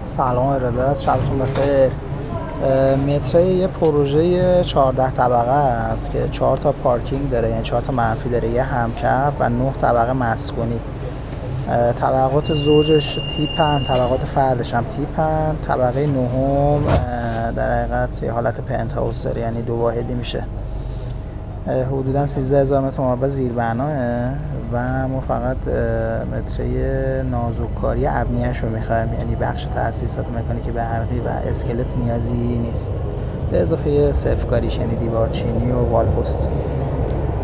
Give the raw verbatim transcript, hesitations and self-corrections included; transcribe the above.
سلام ارادت، شبتون بخیر. متره یه پروژه چهارده طبقه است که چهار تا پارکینگ داره، یعنی چهار تا منفی داره، یه همکف و نه طبقه مسکونی. طبقات زوجش تیپن، طبقات فردش هم تیپن. طبقه نهم در حقیقت یه حالت پنت هاوس داره، یعنی دو واحدی میشه. حدودا سیزده هزار متر مربع زیربناه و ما فقط متره نازک‌کاری ابنیه‌اش رو می‌خوایم، یعنی بخش تأسیسات مکانیکی برقی و اسکلت نیازی نیست، به اضافه سف‌کاریش یعنی دیوار چینی و وال پست.